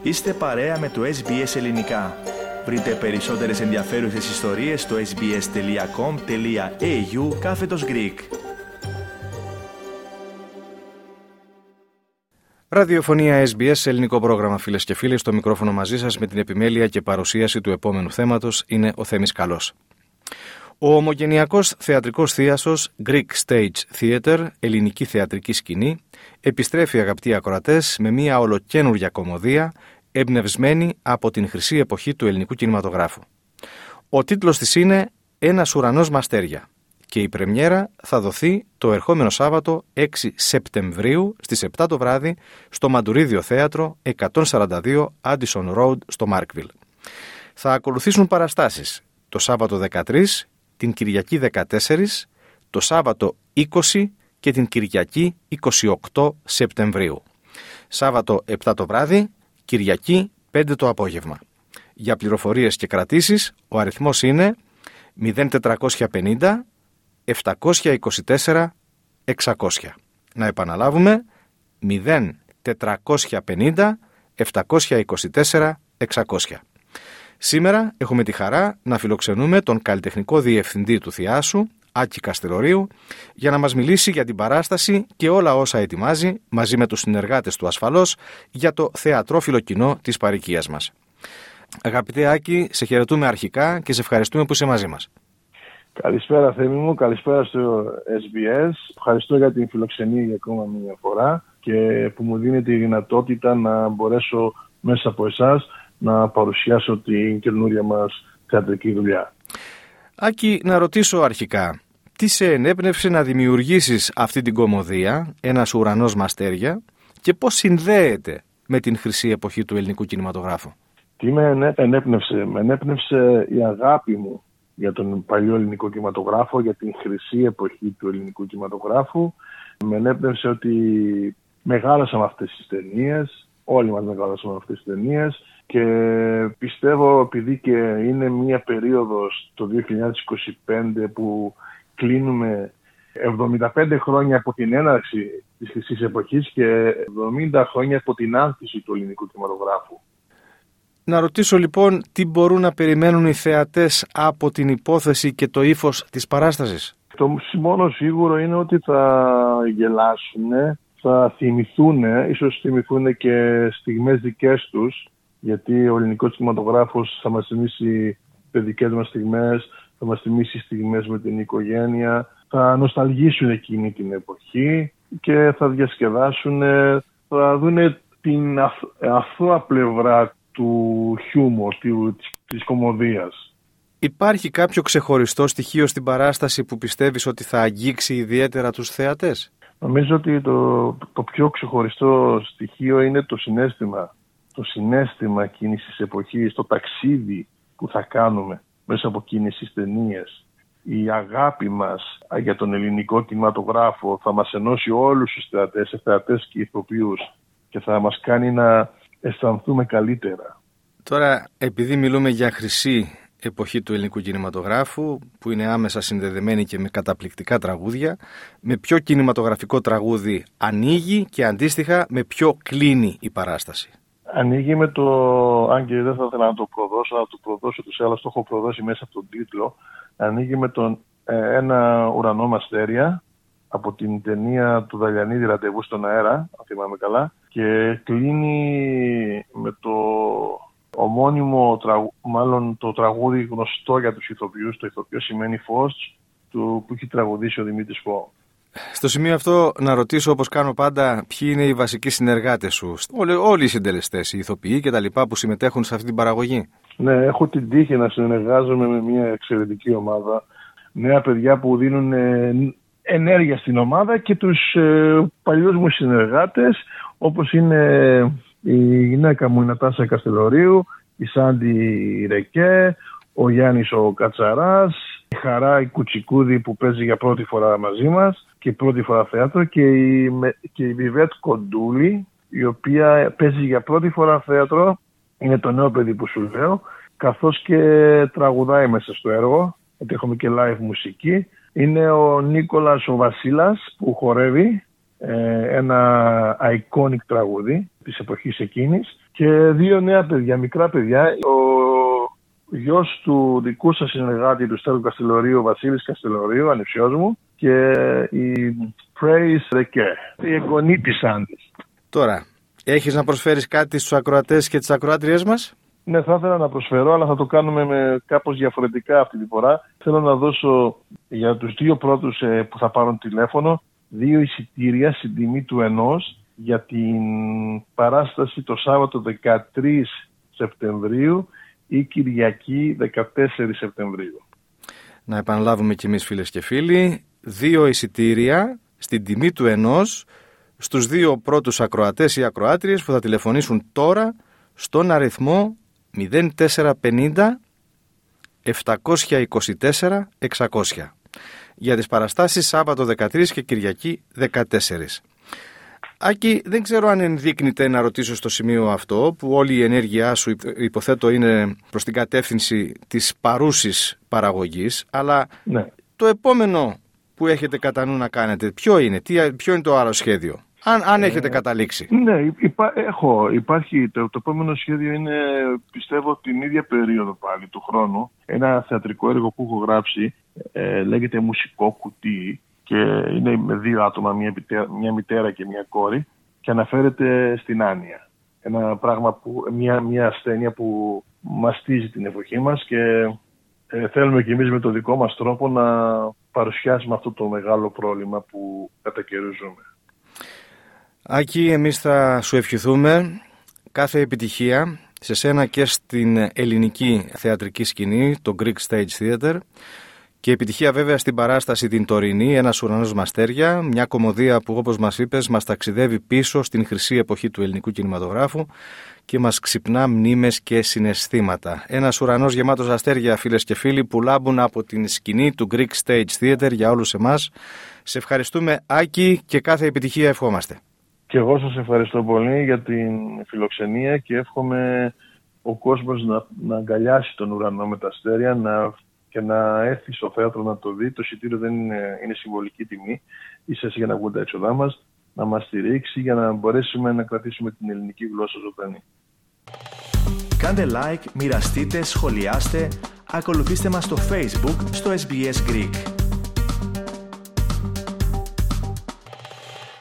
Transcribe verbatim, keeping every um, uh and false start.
Είστε παρέα με το Ες Μπι Ες Ελληνικά. Βρείτε περισσότερες ενδιαφέρουσες ιστορίες στο sbs.com.au κάθετος Greek. Ραδιοφωνία Ες Μπι Ες, ελληνικό πρόγραμμα, φίλες και φίλοι. Στο μικρόφωνο μαζί σας με την επιμέλεια και παρουσίαση του επόμενου θέματος είναι ο Θέμης Καλός. Ο ομογενειακός θεατρικός θίασος Greek Stage Theatre, ελληνική θεατρική σκηνή, επιστρέφει, αγαπητοί ακροατές, με μια ολοκαίνουργια κωμωδία εμπνευσμένη από την χρυσή εποχή του ελληνικού κινηματογράφου. Ο τίτλος της είναι «Ένας ουρανός με αστέρια» και η πρεμιέρα θα δοθεί το ερχόμενο Σάββατο έξι Σεπτεμβρίου στις επτά το βράδυ στο Μαντουρίδιο Θέατρο εκατόν σαράντα δύο Addison Road στο Μάρκβιλ. Θα ακολουθήσουν παραστάσεις το Σάββατο δεκατρείς, την Κυριακή δεκατέσσερις, το Σάββατο είκοσι και την Κυριακή είκοσι οκτώ Σεπτεμβρίου. Σάββατο επτά το βράδυ, Κυριακή πέντε το απόγευμα. Για πληροφορίες και κρατήσεις ο αριθμός είναι μηδέν τετρακόσια πενήντα επτακόσια είκοσι τέσσερα εξακόσια. Να επαναλάβουμε μηδέν τετρακόσια πενήντα επτακόσια είκοσι τέσσερα εξακόσια. Σήμερα έχουμε τη χαρά να φιλοξενούμε τον καλλιτεχνικό διευθυντή του Θιάσου, Άκη Καστελορίου, για να μας μιλήσει για την παράσταση και όλα όσα ετοιμάζει, μαζί με τους συνεργάτες του ασφαλώς, για το θεατρόφιλο κοινό της παροικίας μας. Αγαπητέ Άκη, σε χαιρετούμε αρχικά και σε ευχαριστούμε που είσαι μαζί μας. Καλησπέρα Θέμη μου, καλησπέρα στο Ες Μπι Ες. Ευχαριστώ για την φιλοξενία για ακόμα μια φορά και που μου δίνει τη δυνατότητα να μπορέσω μέσα από εσάς να παρουσιάσω την καινούρια μας θεατρική δουλειά. Άκη, να ρωτήσω αρχικά, τι σε ενέπνευσε να δημιουργήσεις αυτή την κωμωδία, «Ένας ουρανός με αστέρια», και πώς συνδέεται με την χρυσή εποχή του ελληνικού κινηματογράφου? Τι με ενέπνευσε? Με ενέπνευσε η αγάπη μου για τον παλιό ελληνικό κινηματογράφο, για την χρυσή εποχή του ελληνικού κινηματογράφου. Με ενέπνευσε ότι μεγάλωσα με αυτές τις ταινίες, όλοι μας μεγάλωσαμε με αυτές τις ταινίες, και πιστεύω, επειδή και είναι μια περίοδος το δύο χιλιάδες είκοσι πέντε που κλείνουμε εβδομήντα πέντε χρόνια από την έναρξη της χρυσής εποχής και εβδομήντα χρόνια από την άνθηση του ελληνικού κινηματογράφου. Να ρωτήσω λοιπόν, τι μπορούν να περιμένουν οι θεατές από την υπόθεση και το ύφος της παράστασης? Το μόνο σίγουρο είναι ότι θα γελάσουν, θα θυμηθούν, ίσως θυμηθούν και στιγμές δικές τους, γιατί ο ελληνικός κινηματογράφος θα μας θυμίσει παιδικές μας στιγμές, θα μας θυμίσει στιγμές με την οικογένεια, θα νοσταλγήσουν εκείνη την εποχή και θα διασκεδάσουν, θα δουν την αθώα πλευρά του χιούμορ, της, της κωμωδίας. Υπάρχει κάποιο ξεχωριστό στοιχείο στην παράσταση που πιστεύεις ότι θα αγγίξει ιδιαίτερα τους θεατές? Νομίζω ότι το, το πιο ξεχωριστό στοιχείο είναι το συναίσθημα. Το συναίσθημα εκείνης της εποχής, το ταξίδι που θα κάνουμε μέσα από εκείνες τις ταινίες. Η αγάπη μας για τον ελληνικό κινηματογράφο θα μας ενώσει όλους τους θεατές, θεατές και ηθοποιούς, και θα μας κάνει να αισθανθούμε καλύτερα. Τώρα, επειδή μιλούμε για χρυσή εποχή του ελληνικού κινηματογράφου, που είναι άμεσα συνδεδεμένη και με καταπληκτικά τραγούδια, με ποιο κινηματογραφικό τραγούδι ανοίγει και αντίστοιχα με ποιο κλείνει η παράσταση? Ανοίγει με το, αν και δεν θα ήθελα να το προδώσω, να το προδώσω τους άλλους, το έχω προδώσει μέσα από τον τίτλο. Ανοίγει με τον ε, «Ένα ουρανό με αστέρια» από την ταινία του Δαλιανίδη, «Ραντεβού στον αέρα», αν θυμάμαι καλά, και κλείνει με το ομώνυμο, τραγου, μάλλον το τραγούδι γνωστό για τους ηθοποιούς, το ηθοποιό σημαίνει φως, του, που έχει τραγουδήσει ο Δημήτρης Φω. Στο σημείο αυτό να ρωτήσω, όπως κάνω πάντα, ποιοι είναι οι βασικοί συνεργάτες σου? Όλοι, όλοι οι συντελεστές, οι ηθοποιοί και τα λοιπά που συμμετέχουν σε αυτή την παραγωγή. Ναι, έχω την τύχη να συνεργάζομαι με μια εξαιρετική ομάδα. Νέα παιδιά που δίνουν ε, ενέργεια στην ομάδα, και τους ε, παλιούς μου συνεργάτες, όπως είναι η γυναίκα μου η Νατάσα Καστελορίου, η Σάντι Ρεκέ, ο Γιάννης ο Κατσαράς, η Χαρά η Κουτσικούδη που παίζει για πρώτη φορά μαζί μας και πρώτη φορά θέατρο, και η, και η Βιβέτ Κοντούλη, η οποία παίζει για πρώτη φορά θέατρο, είναι το νέο παιδί που σου λέω, καθώς και τραγουδάει μέσα στο έργο, γιατί έχουμε και live μουσική. Είναι ο Νίκολας ο Βασίλας που χορεύει, ένα iconic τραγούδι της εποχής εκείνης, και δύο νέα παιδιά, μικρά παιδιά. Ο γιος του δικού σας συνεργάτη του Στέλιου Καστελωρίου, ο Βασίλης Καστελωρίου, ανιψιός μου, και η Praise Reke, η εγγονή της Άντης. Τώρα, έχεις να προσφέρεις κάτι στους ακροατές και τις ακροάτριές μας? Ναι, θα ήθελα να προσφέρω, αλλά θα το κάνουμε με κάπως διαφορετικά αυτή τη φορά. Θέλω να δώσω για τους δύο πρώτους ε, που θα πάρουν τηλέφωνο δύο εισιτήρια στην τιμή του ενός για την παράσταση το Σάββατο δεκατρείς Σεπτεμβρίου ή Κυριακή δεκατέσσερις Σεπτεμβρίου. Να επαναλάβουμε κι εμείς, φίλες και φίλοι, δύο εισιτήρια στην τιμή του ενός στους δύο πρώτους ακροατές ή ακροάτριες που θα τηλεφωνήσουν τώρα στον αριθμό μηδέν τέσσερα πενήντα επτακόσια είκοσι τέσσερα εξακόσια για τις παραστάσεις Σάββατο δεκατρείς και Κυριακή δεκατέσσερις. Άκη, δεν ξέρω αν ενδείκνυται να ρωτήσω στο σημείο αυτό, που όλη η ενέργειά σου υποθέτω είναι προς την κατεύθυνση της παρούσης παραγωγής, αλλά ναι, το επόμενο που έχετε κατά νου να κάνετε, ποιο είναι, τι, ποιο είναι το άλλο σχέδιο, αν, αν έχετε ε, καταλήξει? Ναι, υπά, έχω, υπάρχει, το, το επόμενο σχέδιο είναι, πιστεύω, την ίδια περίοδο πάλι του χρόνου, ένα θεατρικό έργο που έχω γράψει, ε, λέγεται Μουσικό Κουτί, και είναι με δύο άτομα, μια, μια μητέρα και μια κόρη, και αναφέρεται στην άνοια. Ένα πράγμα που, μια, μια ασθένεια που μαστίζει την εποχή μας, και ε, θέλουμε κι εμείς με το δικό μας τρόπο να παρουσιάσουμε αυτό το μεγάλο πρόβλημα που κατά καιρούς ζούμε. Άκη, εμείς θα σου ευχηθούμε κάθε επιτυχία σε σένα και στην ελληνική θεατρική σκηνή, το Greek Stage Theater, και επιτυχία βέβαια στην παράσταση την τωρινή, Ένας ουρανός με αστέρια, μια κωμωδία που, όπως μας είπες, μας ταξιδεύει πίσω στην χρυσή εποχή του ελληνικού κινηματογράφου και μας ξυπνά μνήμες και συναισθήματα. Ένας ουρανός γεμάτος αστέρια, φίλες και φίλοι, που λάμπουν από την σκηνή του Greek Stage Theater για όλους εμάς. Σε ευχαριστούμε, Άκη, και κάθε επιτυχία ευχόμαστε. Και εγώ σας ευχαριστώ πολύ για την φιλοξενία, και εύχομαι ο κόσμος να, να αγκαλιάσει τον ουρανό με τα αστέρια, να και να έρθει στο θέατρο να το δει. Το εισιτήριο δεν είναι, είναι συμβολική τιμή, ίσως για να βγουν τα έξοδά μας, να μας στηρίξει για να μπορέσουμε να κρατήσουμε την ελληνική γλώσσα ζωντανή. Κάντε like, μοιραστείτε, σχολιάστε, ακολουθήστε μας στο Facebook, στο ες μπι ες Greek.